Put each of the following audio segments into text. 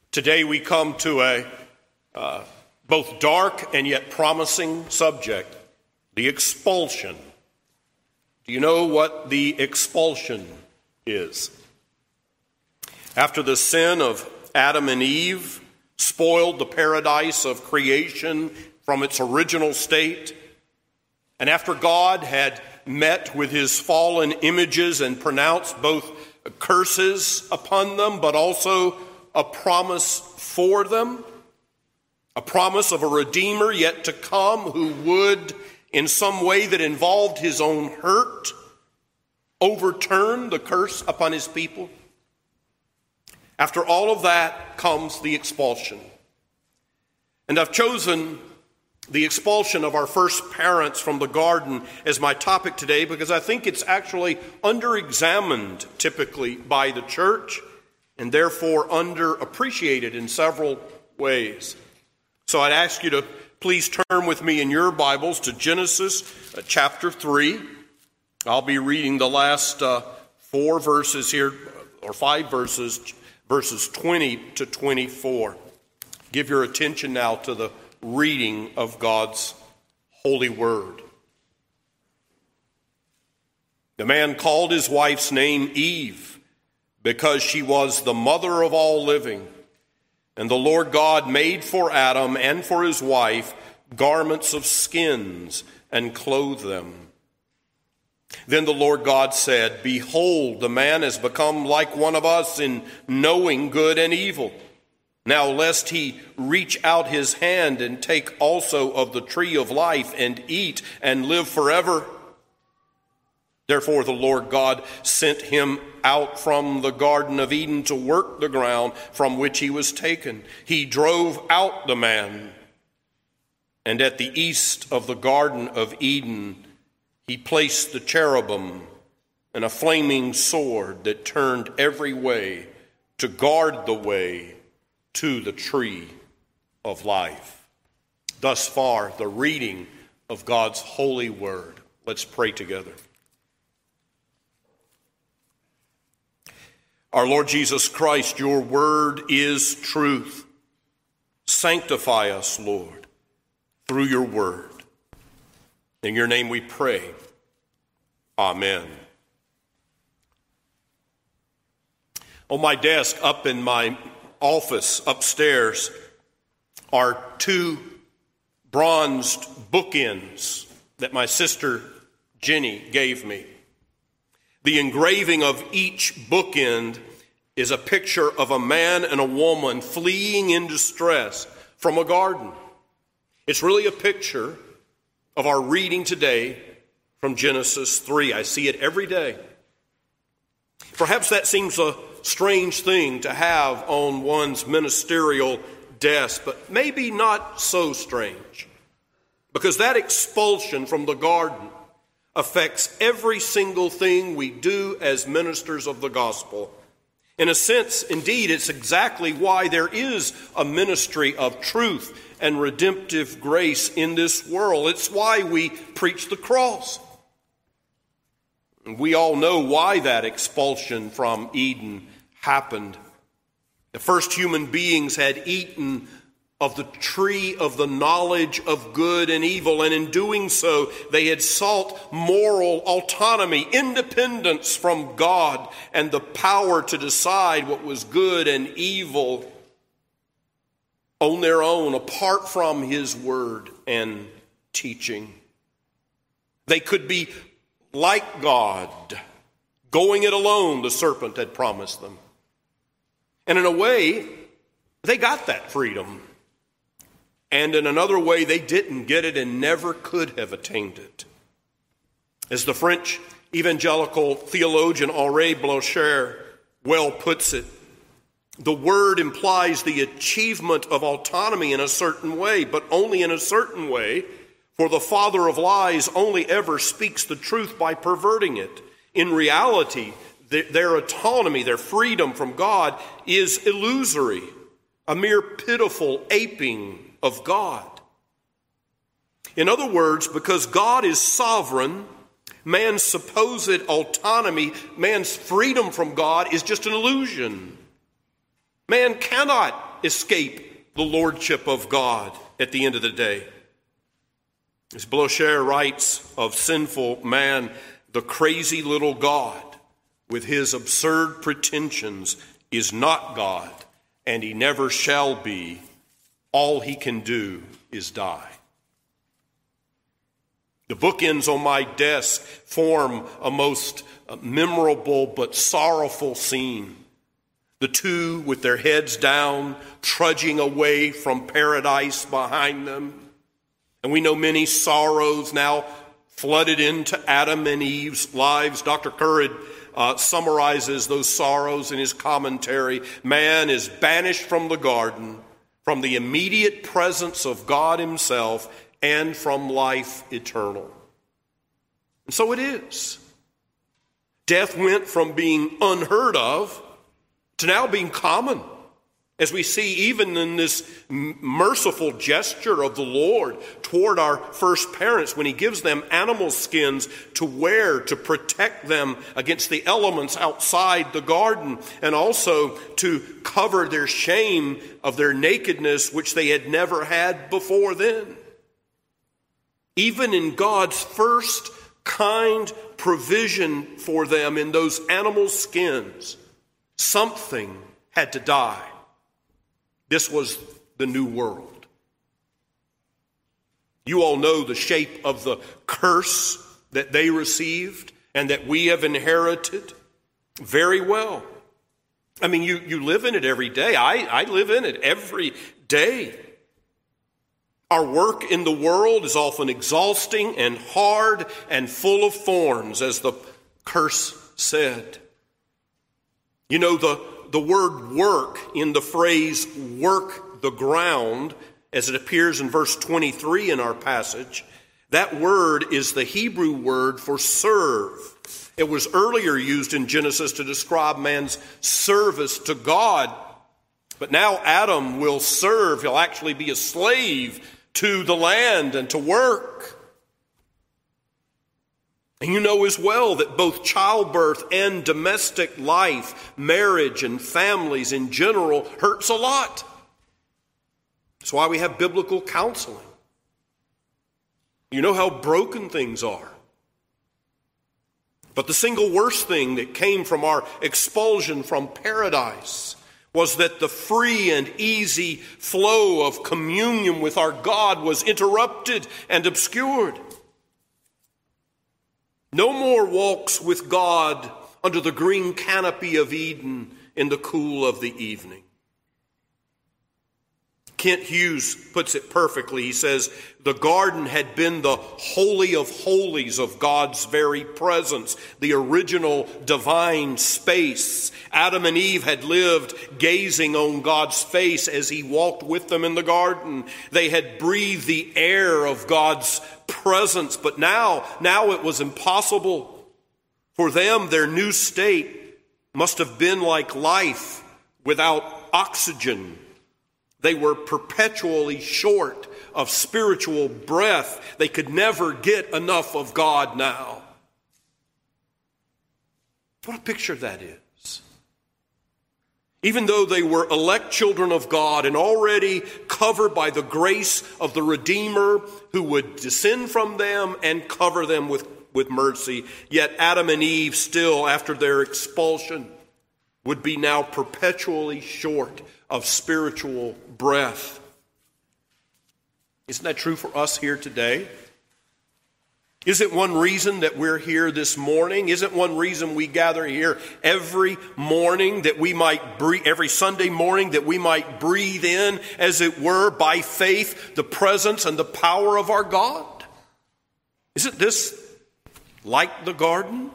Today we come to a both dark and yet promising subject, the expulsion. Do you know what the expulsion is? After the sin of Adam and Eve spoiled the paradise of creation from its original state, and after God had met with his fallen images and pronounced both curses upon them, but also a promise for them, a promise of a Redeemer yet to come who would, in some way that involved his own hurt, overturn the curse upon his people. After all of that comes the expulsion. And I've chosen the expulsion of our first parents from the garden as my topic today because I think it's actually under-examined typically by the church and therefore underappreciated in several ways. So I'd ask you to please turn with me in your Bibles to Genesis chapter 3. I'll be reading the last 4 verses here, or 5 verses 20 to 24. Give your attention now to the reading of God's holy word. The man called his wife's name Eve, because she was the mother of all living. And the Lord God made for Adam and for his wife garments of skins and clothed them. Then the Lord God said, "Behold, the man has become like one of us in knowing good and evil. Now lest he reach out his hand and take also of the tree of life and eat and live forever." Therefore the Lord God sent him out from the Garden of Eden to work the ground from which he was taken. He drove out the man, and at the east of the Garden of Eden he placed the cherubim and a flaming sword that turned every way to guard the way to the tree of life. Thus far, the reading of God's holy word. Let's pray together. Our Lord Jesus Christ, your word is truth. Sanctify us, Lord, through your word. In your name we pray. Amen. On my desk up in my office upstairs are 2 bronzed bookends that my sister Jenny gave me. The engraving of each bookend is a picture of a man and a woman fleeing in distress from a garden. It's really a picture of our reading today from Genesis 3. I see it every day. Perhaps that seems a strange thing to have on one's ministerial desk, but maybe not so strange, because that expulsion from the garden affects every single thing we do as ministers of the gospel. In a sense, indeed, it's exactly why there is a ministry of truth and redemptive grace in this world. It's why we preach the cross. We all know why that expulsion from Eden happened. The first human beings had eaten of the tree of the knowledge of good and evil, and in doing so, they had sought moral autonomy, independence from God, and the power to decide what was good and evil on their own, apart from his word and teaching. They could be like God, going it alone, the serpent had promised them. And in a way, they got that freedom. And in another way, they didn't get it and never could have attained it. As the French evangelical theologian Henri Blocher well puts it, the word implies the achievement of autonomy in a certain way, but only in a certain way, for the father of lies only ever speaks the truth by perverting it. In reality, their autonomy, their freedom from God is illusory, a mere pitiful aping of God. In other words, because God is sovereign, man's supposed autonomy, man's freedom from God is just an illusion. Man cannot escape the lordship of God at the end of the day. As Blocher writes of sinful man, the crazy little God with his absurd pretensions is not God, and he never shall be. All he can do is die. The bookends on my desk form a most memorable but sorrowful scene. The two with their heads down, trudging away from paradise behind them. And we know many sorrows now flooded into Adam and Eve's lives. Dr. Currid summarizes those sorrows in his commentary. Man is banished from the garden, from the immediate presence of God himself, and from life eternal. And so it is. Death went from being unheard of to now being common, as we see even in this merciful gesture of the Lord toward our first parents when he gives them animal skins to wear to protect them against the elements outside the garden, and also to cover their shame of their nakedness, which they had never had before then. Even in God's first kind provision for them in those animal skins, something had to die. This was the new world. You all know the shape of the curse that they received and that we have inherited very well. I mean, you live in it every day. I live in it every day. Our work in the world is often exhausting and hard and full of thorns, as the curse said. You know, the word work in the phrase work the ground, as it appears in verse 23 in our passage, that word is the Hebrew word for serve. It was earlier used in Genesis to describe man's service to God. But now Adam will serve. He'll actually be a slave to the land and to work. And you know as well that both childbirth and domestic life, marriage and families in general, hurts a lot. That's why we have biblical counseling. You know how broken things are. But the single worst thing that came from our expulsion from paradise was that the free and easy flow of communion with our God was interrupted and obscured. No more walks with God under the green canopy of Eden in the cool of the evening. Kent Hughes puts it perfectly. He says, the garden had been the holy of holies of God's very presence, the original divine space. Adam and Eve had lived gazing on God's face as he walked with them in the garden. They had breathed the air of God's presence, but now it was impossible. For them, their new state must have been like life without oxygen. They were perpetually short of spiritual breath. They could never get enough of God now. What a picture that is. Even though they were elect children of God and already covered by the grace of the Redeemer who would descend from them and cover them with mercy, yet Adam and Eve still, after their expulsion, would be now perpetually short of spiritual breath. Isn't that true for us here today? Isn't one reason that we're here this morning? Isn't one reason we gather here every morning that we might breathe, every Sunday morning that we might breathe in, as it were, by faith, the presence and the power of our God? Isn't this like the garden?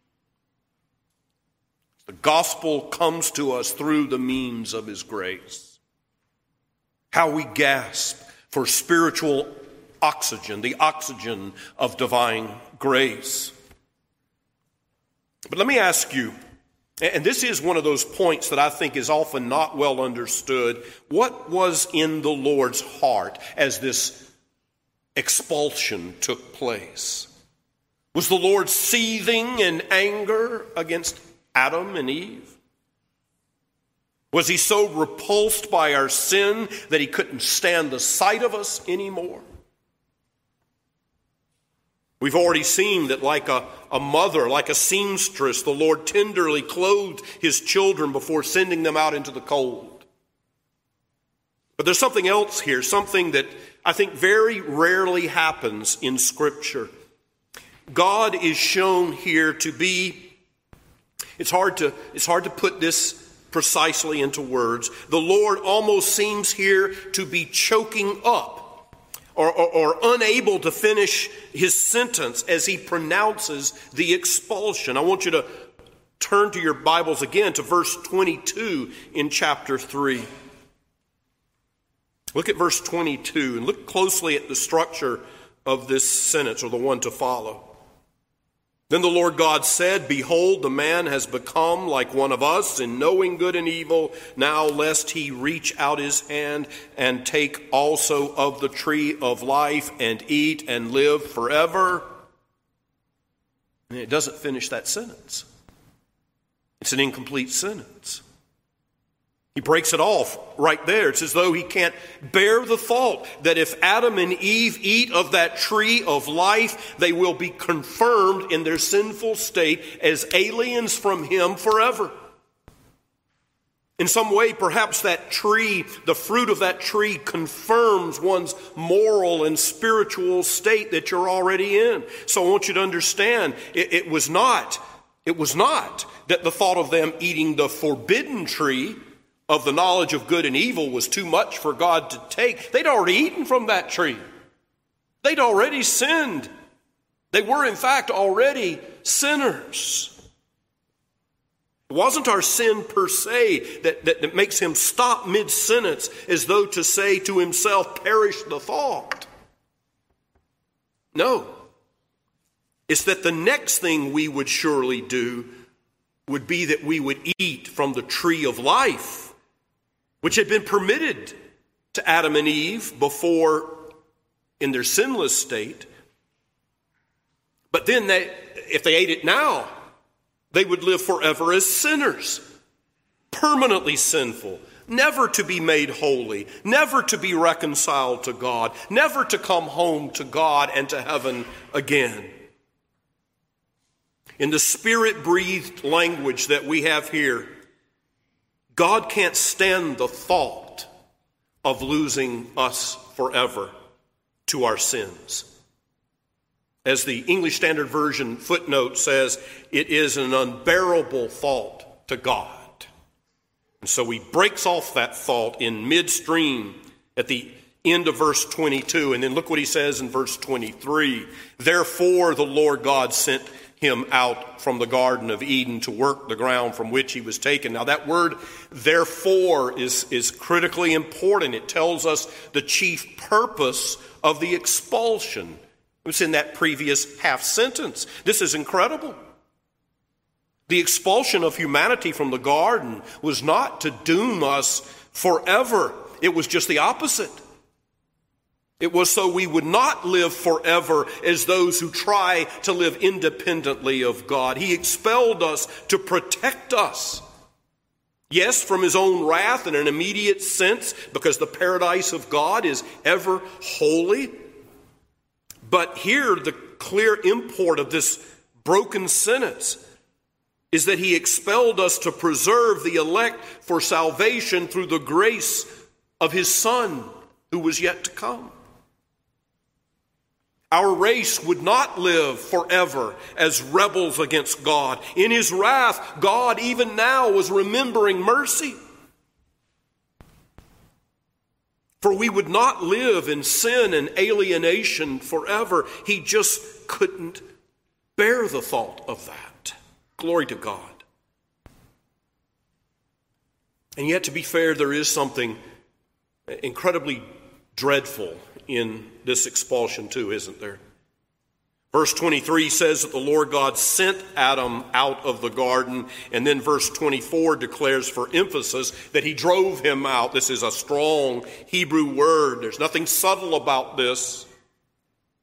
The gospel comes to us through the means of his grace. How we gasp for spiritual oxygen, the oxygen of divine grace. But let me ask you, and this is one of those points that I think is often not well understood, what was in the Lord's heart as this expulsion took place? Was the Lord seething in anger against Adam and Eve? Was he so repulsed by our sin that he couldn't stand the sight of us anymore? We've already seen that like a mother, like a seamstress, the Lord tenderly clothed his children before sending them out into the cold. But there's something else here, something that I think very rarely happens in Scripture. God is shown here to be, it's hard to put this precisely into words. The Lord almost seems here to be choking up or unable to finish his sentence as he pronounces the expulsion. I want you to turn to your Bibles again to verse 22 in chapter 3. Look at verse 22 and look closely at the structure of this sentence, or the one to follow. Then the Lord God said, "Behold, the man has become like one of us in knowing good and evil. Now lest he reach out his hand and take also of the tree of life and eat and live forever." And it doesn't finish that sentence. It's an incomplete sentence. He breaks it off right there. It's as though he can't bear the thought that if Adam and Eve eat of that tree of life, they will be confirmed in their sinful state as aliens from him forever. In some way, perhaps that tree, the fruit of that tree, confirms one's moral and spiritual state that you're already in. So I want you to understand, it was not that the thought of them eating the forbidden tree of the knowledge of good and evil was too much for God to take. They'd already eaten from that tree. They'd already sinned. They were, in fact, already sinners. It wasn't our sin per se that makes him stop mid-sentence as though to say to himself, "Perish the thought." No. It's that the next thing we would surely do would be that we would eat from the tree of life, which had been permitted to Adam and Eve before in their sinless state. But then if they ate it now, they would live forever as sinners, permanently sinful, never to be made holy, never to be reconciled to God, never to come home to God and to heaven again. In the Spirit-breathed language that we have here, God can't stand the thought of losing us forever to our sins. As the English Standard Version footnote says, it is an unbearable thought to God. And so he breaks off that thought in midstream at the end of verse 22. And then look what he says in verse 23. "Therefore the Lord God sent him out from the Garden of Eden to work the ground from which he was taken." Now that word, therefore, is critically important. It tells us the chief purpose of the expulsion. It was in that previous half sentence. This is incredible. The expulsion of humanity from the garden was not to doom us forever. It was just the opposite. It was so we would not live forever as those who try to live independently of God. He expelled us to protect us. Yes, from his own wrath in an immediate sense, because the paradise of God is ever holy. But here, the clear import of this broken sentence is that he expelled us to preserve the elect for salvation through the grace of his Son who was yet to come. Our race would not live forever as rebels against God. In his wrath, God even now was remembering mercy. For we would not live in sin and alienation forever. He just couldn't bear the thought of that. Glory to God. And yet, to be fair, there is something incredibly dreadful in this expulsion too, isn't there? Verse 23 says that the Lord God sent Adam out of the garden, and then verse 24 declares for emphasis that he drove him out. This is a strong Hebrew word. There's nothing subtle about this.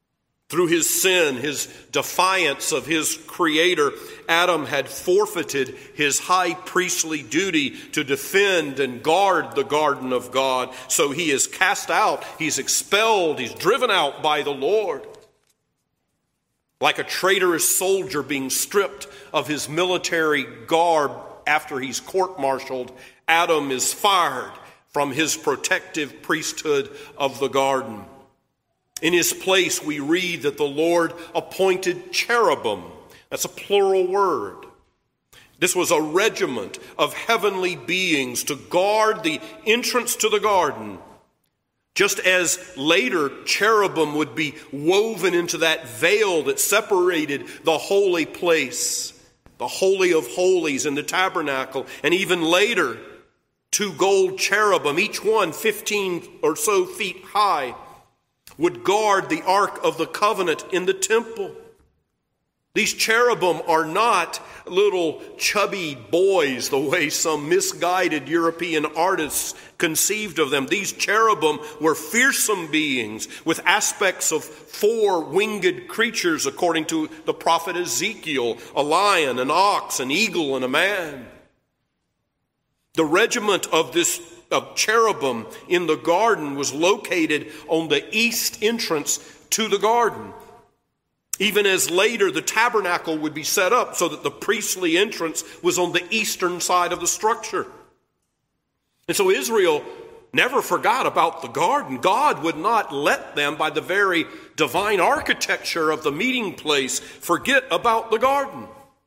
Through his sin, his defiance of his Creator, Adam had forfeited his high priestly duty to defend and guard the garden of God. So he is cast out, he's expelled, he's driven out by the Lord. Like a traitorous soldier being stripped of his military garb after he's court-martialed, Adam is fired from his protective priesthood of the garden. In his place, we read that the Lord appointed cherubim. That's a plural word. This was a regiment of heavenly beings to guard the entrance to the garden. Just as later cherubim would be woven into that veil that separated the holy place, the Holy of Holies in the tabernacle, and even later, 2 gold cherubim, each one 15 or so feet high, would guard the Ark of the Covenant in the temple. These cherubim are not little chubby boys the way some misguided European artists conceived of them. These cherubim were fearsome beings with aspects of 4 winged creatures according to the prophet Ezekiel: a lion, an ox, an eagle, and a man. The regiment of cherubim in the garden was located on the east entrance to the garden. Even as later the tabernacle would be set up so that the priestly entrance was on the eastern side of the structure. And so Israel never forgot about the garden. God would not let them, by the very divine architecture of the meeting place, forget about the garden.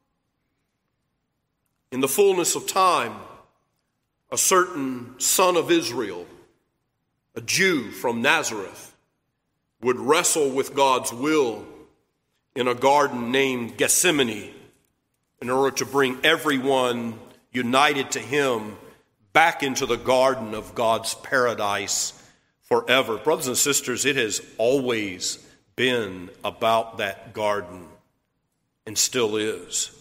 In the fullness of time, a certain son of Israel, a Jew from Nazareth, would wrestle with God's will in a garden named Gethsemane in order to bring everyone united to him back into the garden of God's paradise forever. Brothers and sisters, it has always been about that garden and still is.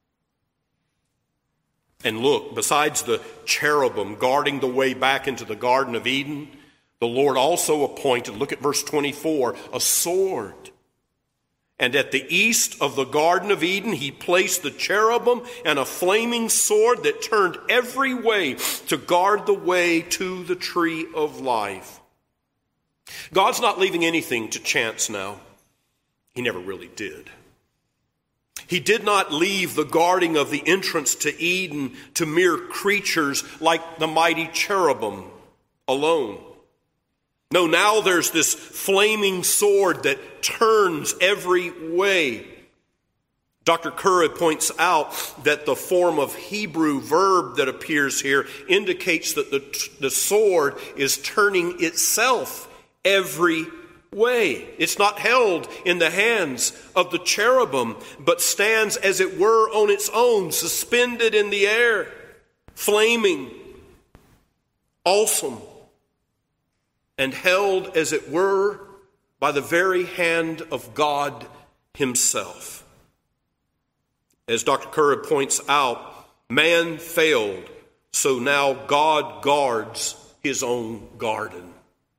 And look, besides the cherubim guarding the way back into the Garden of Eden, the Lord also appointed, look at verse 24, a sword. And at the east of the Garden of Eden, he placed the cherubim and a flaming sword that turned every way to guard the way to the tree of life. God's not leaving anything to chance now. He never really did. He did not leave the guarding of the entrance to Eden to mere creatures like the mighty cherubim alone. No, now there's this flaming sword that turns every way. Dr. Curry points out that the form of Hebrew verb that appears here indicates that the sword is turning itself every way. It's not held in the hands of the cherubim, but stands as it were on its own, suspended in the air, flaming, awesome, and held as it were by the very hand of God himself. As Dr. Curry points out, man failed, so now God guards his own garden.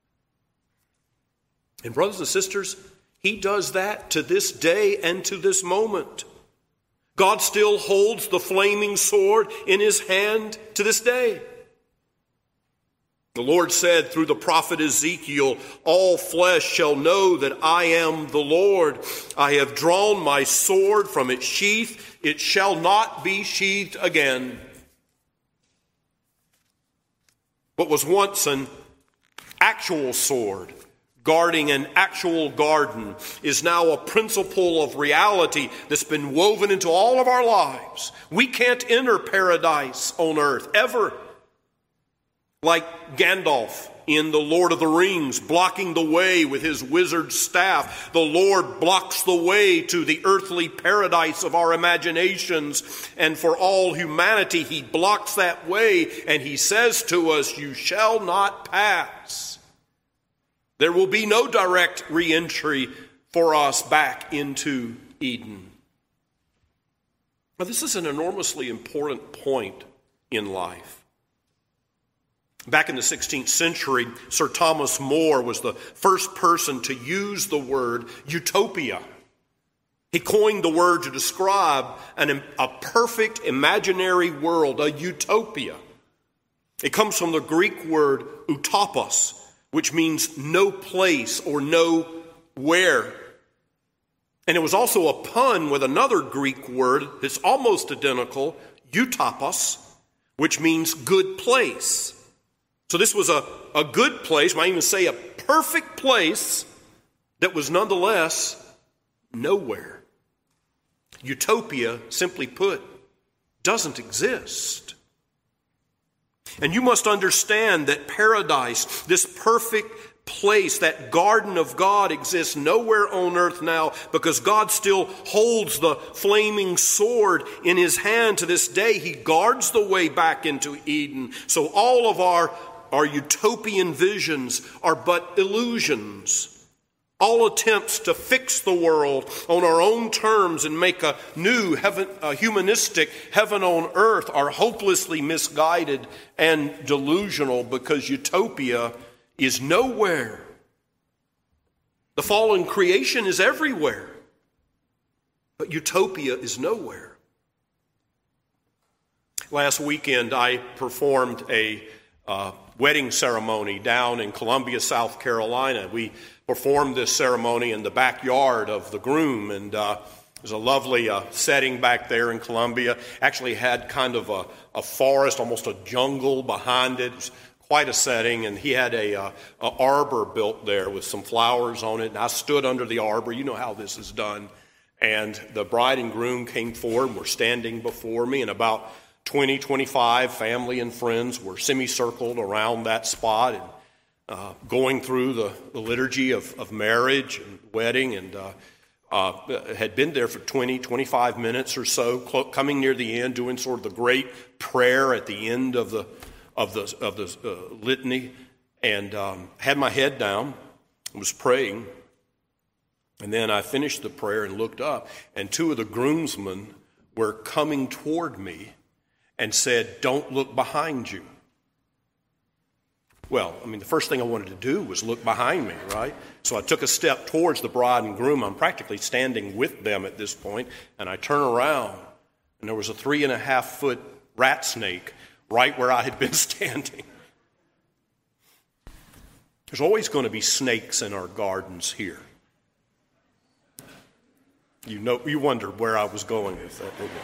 And brothers and sisters, he does that to this day and to this moment. God still holds the flaming sword in his hand to this day. The Lord said through the prophet Ezekiel, all flesh shall know that I am the Lord. I have drawn my sword from its sheath. It shall not be sheathed again. What was once an actual sword guarding an actual garden is now a principle of reality that's been woven into all of our lives. We can't enter paradise on earth ever. Like Gandalf in The Lord of the Rings, blocking the way with his wizard staff, the Lord blocks the way to the earthly paradise of our imaginations. And for all humanity, he blocks that way and he says to us, you shall not pass. There will be no direct re-entry for us back into Eden. Now, this is an enormously important point in life. Back in the 16th century, Sir Thomas More was the first person to use the word utopia. He coined the word to describe a perfect imaginary world, a utopia. It comes from the Greek word utopos, which means no place or nowhere. And it was also a pun with another Greek word that's almost identical, utopos, which means good place. So this was a good place, might even say a perfect place that was nonetheless nowhere. Utopia, simply put, doesn't exist. And you must understand that paradise, this perfect place, that garden of God, exists nowhere on earth now because God still holds the flaming sword in his hand to this day. He guards the way back into Eden. So all of our utopian visions are but illusions. All attempts to fix the world on our own terms and make a new humanistic heaven on earth are hopelessly misguided and delusional because utopia is nowhere. The fallen creation is everywhere, but utopia is nowhere. Last weekend, I performed a wedding ceremony down in Columbia, South Carolina. We performed this ceremony in the backyard of the groom, and there's a lovely setting back there in Columbia. Actually had kind of a forest, almost a jungle behind it. It was quite a setting, and he had a arbor built there with some flowers on it, and I stood under the arbor. You know how this is done. And the bride and groom came forward and were standing before me, and about 20, 25 family and friends were semicircled around that spot and going through the liturgy of marriage and wedding, and had been there for 20, 25 minutes or so, coming near the end, doing sort of the great prayer at the end of the litany, and had my head down and was praying. And then I finished the prayer and looked up, and two of the groomsmen were coming toward me and said, "Don't look behind you." Well, I mean, the first thing I wanted to do was look behind me, right? So I took a step towards the bride and groom. I'm practically standing with them at this point, and I turn around, and there was a 3.5-foot rat snake right where I had been standing. There's always going to be snakes in our gardens here. You wondered where I was going with that, didn't you?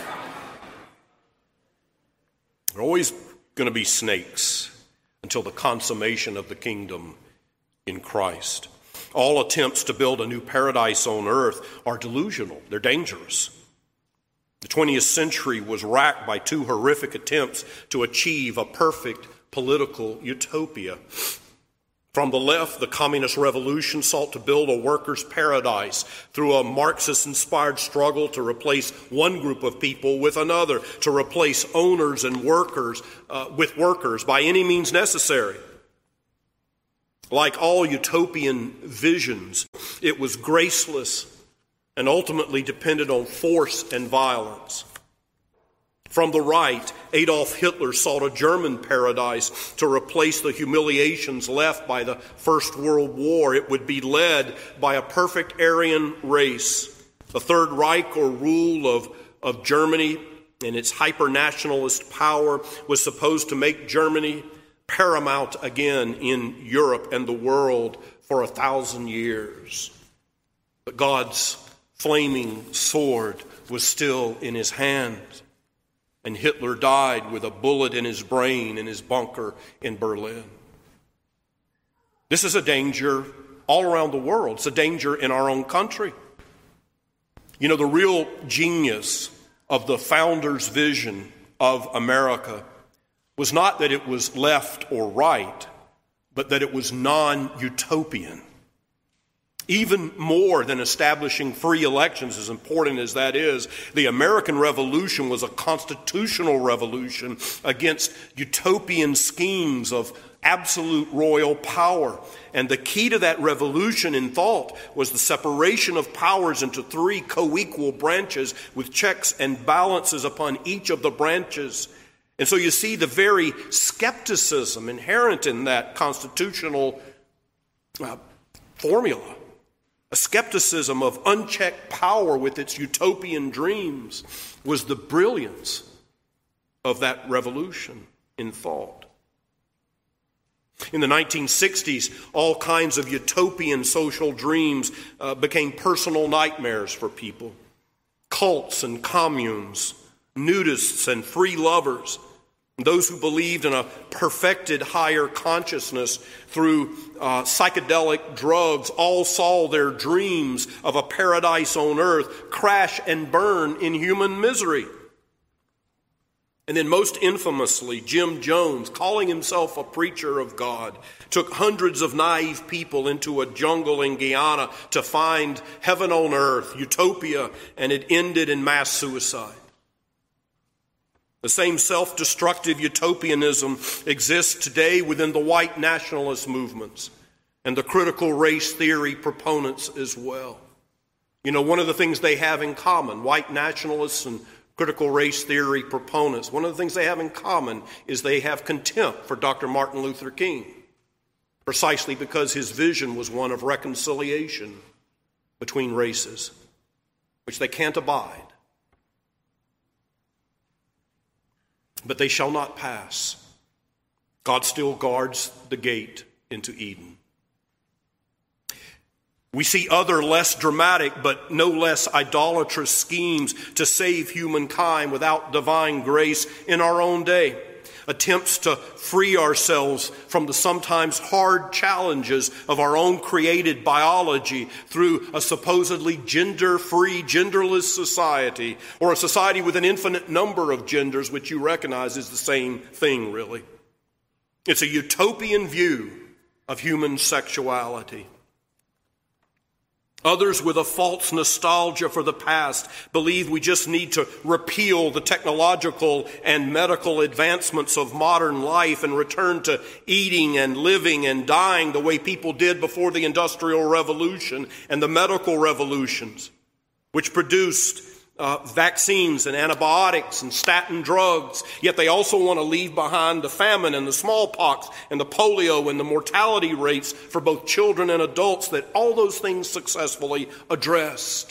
There are always going to be snakes until the consummation of the kingdom in Christ. All attempts to build a new paradise on earth are delusional. They're dangerous. The 20th century was racked by two horrific attempts to achieve a perfect political utopia. From the left, the communist revolution sought to build a workers' paradise through a Marxist-inspired struggle to replace one group of people with another, to replace owners and workers with workers by any means necessary. Like all utopian visions, it was graceless and ultimately depended on force and violence. From the right, Adolf Hitler sought a German paradise to replace the humiliations left by the First World War. It would be led by a perfect Aryan race. The Third Reich, or rule of Germany and its hyper-nationalist power, was supposed to make Germany paramount again in Europe and the world for 1,000 years. But God's flaming sword was still in his hand. And Hitler died with a bullet in his brain in his bunker in Berlin. This is a danger all around the world. It's a danger in our own country. You know, the real genius of the founders' vision of America was not that it was left or right, but that it was non-utopian. Even more than establishing free elections, as important as that is, the American Revolution was a constitutional revolution against utopian schemes of absolute royal power. And the key to that revolution in thought was the separation of powers into three co-equal branches with checks and balances upon each of the branches. And so you see the very skepticism inherent in that constitutional formula. A skepticism of unchecked power with its utopian dreams was the brilliance of that revolution in thought. In the 1960s, all kinds of utopian social dreams became personal nightmares for people. Cults and communes, nudists and free lovers, those who believed in a perfected higher consciousness through psychedelic drugs all saw their dreams of a paradise on earth crash and burn in human misery. And then most infamously, Jim Jones, calling himself a preacher of God, took hundreds of naive people into a jungle in Guyana to find heaven on earth, utopia, and it ended in mass suicide. The same self-destructive utopianism exists today within the white nationalist movements and the critical race theory proponents as well. You know, one of the things they have in common, white nationalists and critical race theory proponents, one of the things they have in common is they have contempt for Dr. Martin Luther King, precisely because his vision was one of reconciliation between races, which they can't abide. But they shall not pass. God still guards the gate into Eden. We see other less dramatic but no less idolatrous schemes to save humankind without divine grace in our own day. Attempts to free ourselves from the sometimes hard challenges of our own created biology through a supposedly gender-free, genderless society, or a society with an infinite number of genders, which you recognize is the same thing, really. It's a utopian view of human sexuality. Others with a false nostalgia for the past believe we just need to repeal the technological and medical advancements of modern life and return to eating and living and dying the way people did before the Industrial Revolution and the medical revolutions, which produced vaccines and antibiotics and statin drugs, yet they also want to leave behind the famine and the smallpox and the polio and the mortality rates for both children and adults that all those things successfully addressed.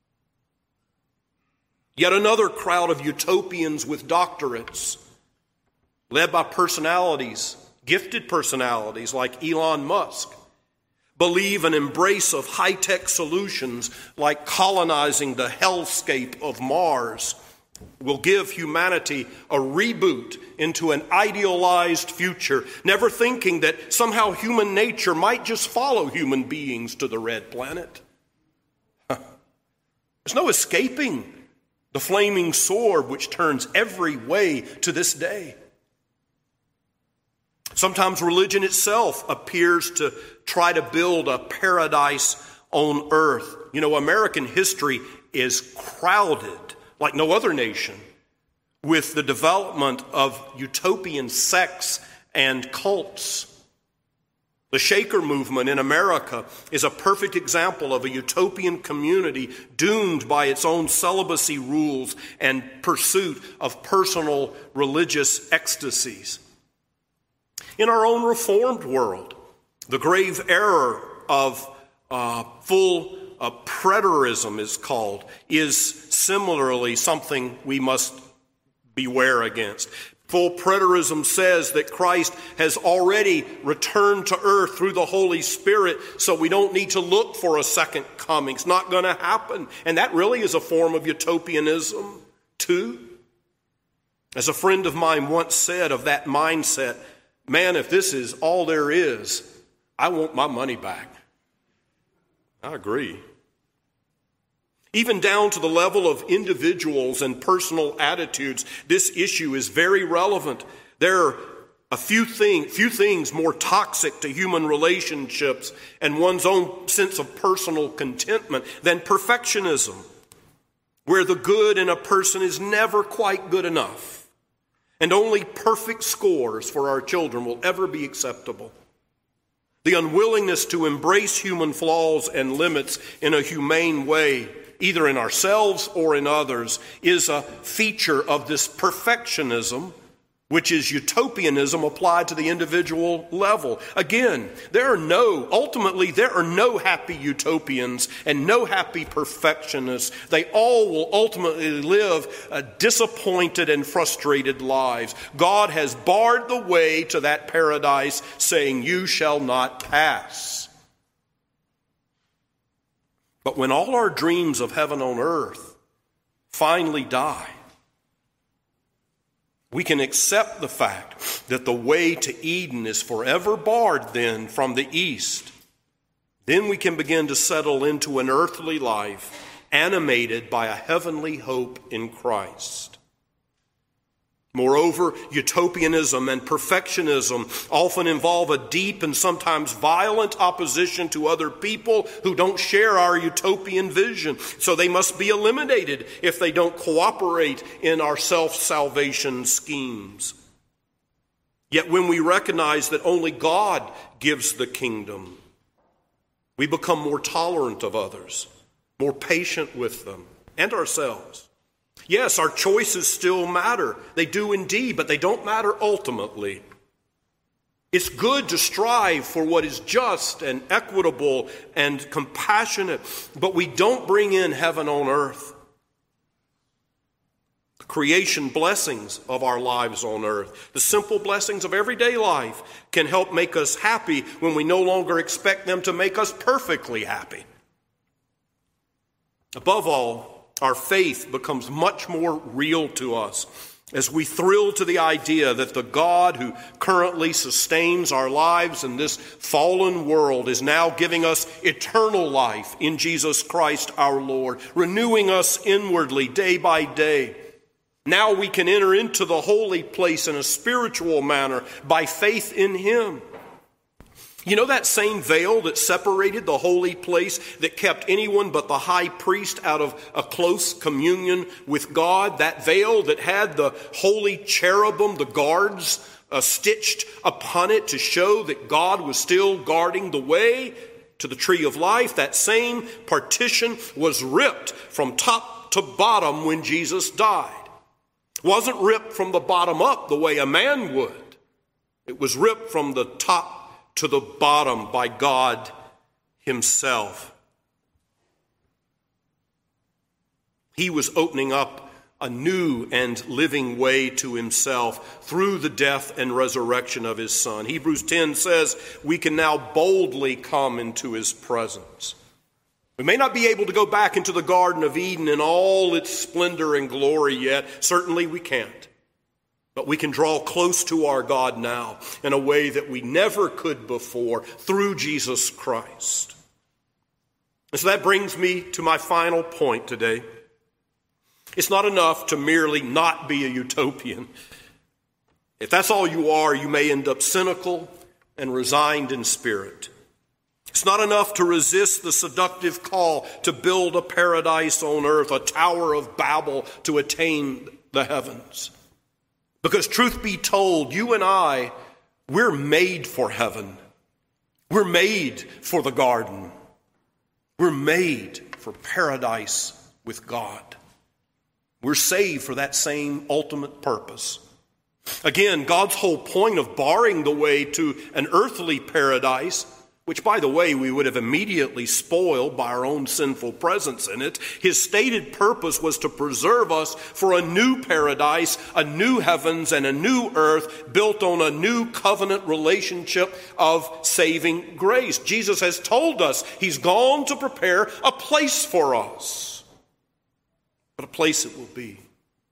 Yet another crowd of utopians with doctorates, led by personalities, gifted personalities like Elon Musk, believe an embrace of high-tech solutions like colonizing the hellscape of Mars will give humanity a reboot into an idealized future, never thinking that somehow human nature might just follow human beings to the red planet. There's no escaping the flaming sword which turns every way to this day. Sometimes religion itself appears to try to build a paradise on earth. You know, American history is crowded, like no other nation, with the development of utopian sects and cults. The Shaker movement in America is a perfect example of a utopian community doomed by its own celibacy rules and pursuit of personal religious ecstasies. In our own reformed world, the grave error of full preterism is similarly something we must beware against. Full preterism says that Christ has already returned to earth through the Holy Spirit, so we don't need to look for a second coming. It's not going to happen. And that really is a form of utopianism, too. As a friend of mine once said of that mindset, man, if this is all there is, I want my money back. I agree. Even down to the level of individuals and personal attitudes, this issue is very relevant. There are a few things more toxic to human relationships and one's own sense of personal contentment than perfectionism, where the good in a person is never quite good enough. And only perfect scores for our children will ever be acceptable. The unwillingness to embrace human flaws and limits in a humane way, either in ourselves or in others, is a feature of this perfectionism which is utopianism applied to the individual level. Again, ultimately there are no happy utopians and no happy perfectionists. They all will ultimately live disappointed and frustrated lives. God has barred the way to that paradise, saying, "You shall not pass." But when all our dreams of heaven on earth finally die, we can accept the fact that the way to Eden is forever barred then from the east. Then we can begin to settle into an earthly life animated by a heavenly hope in Christ. Moreover, utopianism and perfectionism often involve a deep and sometimes violent opposition to other people who don't share our utopian vision. So they must be eliminated if they don't cooperate in our self-salvation schemes. Yet when we recognize that only God gives the kingdom, we become more tolerant of others, more patient with them and ourselves. Yes, our choices still matter. They do indeed, but they don't matter ultimately. It's good to strive for what is just and equitable and compassionate, but we don't bring in heaven on earth. The creation blessings of our lives on earth, the simple blessings of everyday life, can help make us happy when we no longer expect them to make us perfectly happy. Above all, our faith becomes much more real to us as we thrill to the idea that the God who currently sustains our lives in this fallen world is now giving us eternal life in Jesus Christ our Lord, renewing us inwardly day by day. Now we can enter into the holy place in a spiritual manner by faith in Him. You know that same veil that separated the holy place, that kept anyone but the high priest out of a close communion with God? That veil that had the holy cherubim, the guards, stitched upon it to show that God was still guarding the way to the tree of life. That same partition was ripped from top to bottom when Jesus died. It wasn't ripped from the bottom up the way a man would. It was ripped from the top to the bottom by God Himself. He was opening up a new and living way to Himself through the death and resurrection of His Son. Hebrews 10 says we can now boldly come into His presence. We may not be able to go back into the Garden of Eden in all its splendor and glory yet. Certainly we can't. But we can draw close to our God now in a way that we never could before through Jesus Christ. And so that brings me to my final point today. It's not enough to merely not be a utopian. If that's all you are, you may end up cynical and resigned in spirit. It's not enough to resist the seductive call to build a paradise on earth, a Tower of Babel to attain the heavens. Because truth be told, you and I, we're made for heaven. We're made for the garden. We're made for paradise with God. We're saved for that same ultimate purpose. Again, God's whole point of barring the way to an earthly paradise, which, by the way, we would have immediately spoiled by our own sinful presence in it. His stated purpose was to preserve us for a new paradise, a new heavens, and a new earth built on a new covenant relationship of saving grace. Jesus has told us He's gone to prepare a place for us. What a place it will be.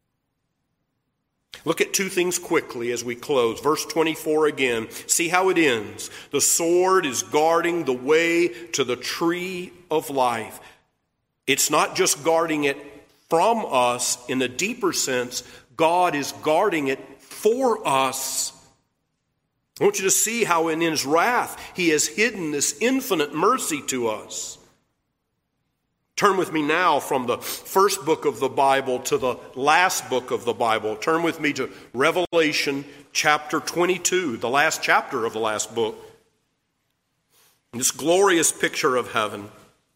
Look at two things quickly as we close. Verse 24 again. See how it ends. The sword is guarding the way to the tree of life. It's not just guarding it from us in a deeper sense. God is guarding it for us. I want you to see how in His wrath He has hidden this infinite mercy to us. Turn with me now from the first book of the Bible to the last book of the Bible. Turn with me to Revelation chapter 22, the last chapter of the last book. This glorious picture of heaven.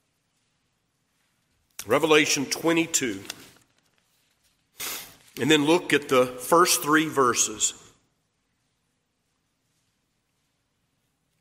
Revelation 22. And then look at the first three verses.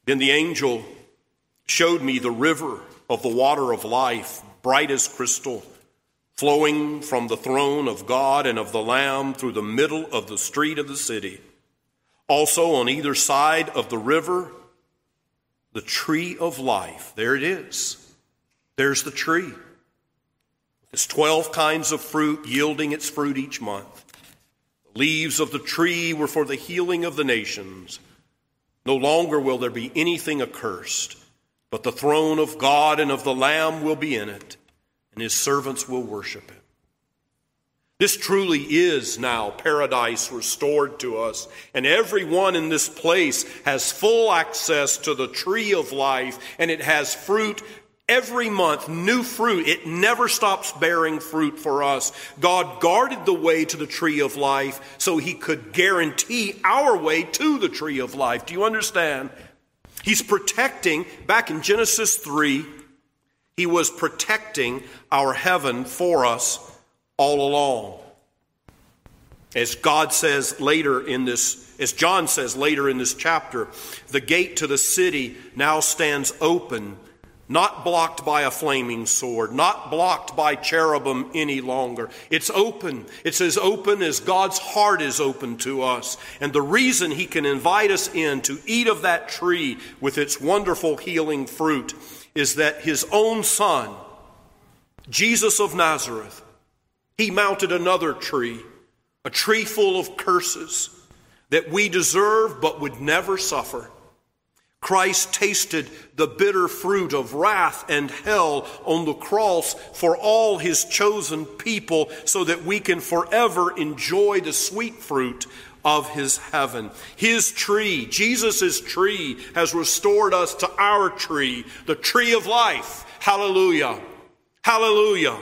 Then the angel showed me the river of the water of life, bright as crystal, flowing from the throne of God and of the Lamb through the middle of the street of the city. Also on either side of the river, the tree of life. There it is. There's the tree. It's 12 kinds of fruit, yielding its fruit each month. The leaves of the tree were for the healing of the nations. No longer will there be anything accursed, but the throne of God and of the Lamb will be in it, and his servants will worship him. This truly is now paradise restored to us, and everyone in this place has full access to the tree of life, and it has fruit every month, new fruit. It never stops bearing fruit for us. God guarded the way to the tree of life so he could guarantee our way to the tree of life. Do you understand? He's protecting, back in Genesis 3, he was protecting our heaven for us all along. As God says later in this, as John says later in this chapter, the gate to the city now stands open, not blocked by a flaming sword, not blocked by cherubim any longer. It's open. It's as open as God's heart is open to us. And the reason he can invite us in to eat of that tree with its wonderful healing fruit is that his own son, Jesus of Nazareth, he mounted another tree, a tree full of curses that we deserve but would never suffer. Christ tasted the bitter fruit of wrath and hell on the cross for all his chosen people so that we can forever enjoy the sweet fruit of his heaven. His tree, Jesus' tree, has restored us to our tree, the tree of life. Hallelujah. Hallelujah.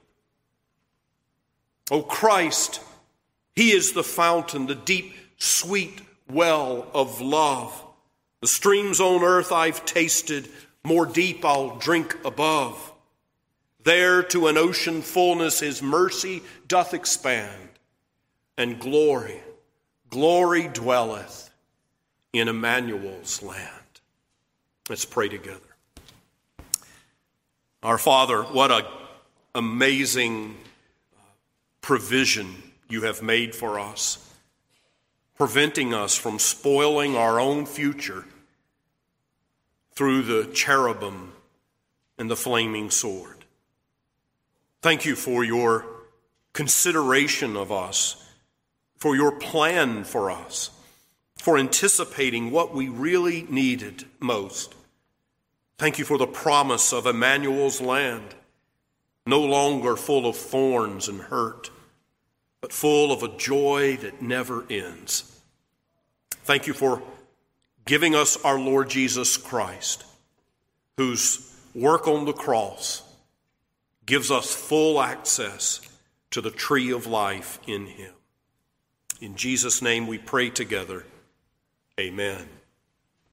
Oh, Christ, he is the fountain, the deep, sweet well of love. The streams on earth I've tasted, more deep I'll drink above. There to an ocean fullness his mercy doth expand, and glory dwelleth in Emmanuel's land. Let's pray together. Our Father, what an amazing provision you have made for us, preventing us from spoiling our own future through the cherubim and the flaming sword. Thank you for your consideration of us, for your plan for us, for anticipating what we really needed most. Thank you for the promise of Emmanuel's land, no longer full of thorns and hurt, but full of a joy that never ends. Thank you for giving us our Lord Jesus Christ, whose work on the cross gives us full access to the tree of life in him. In Jesus' name we pray together. Amen.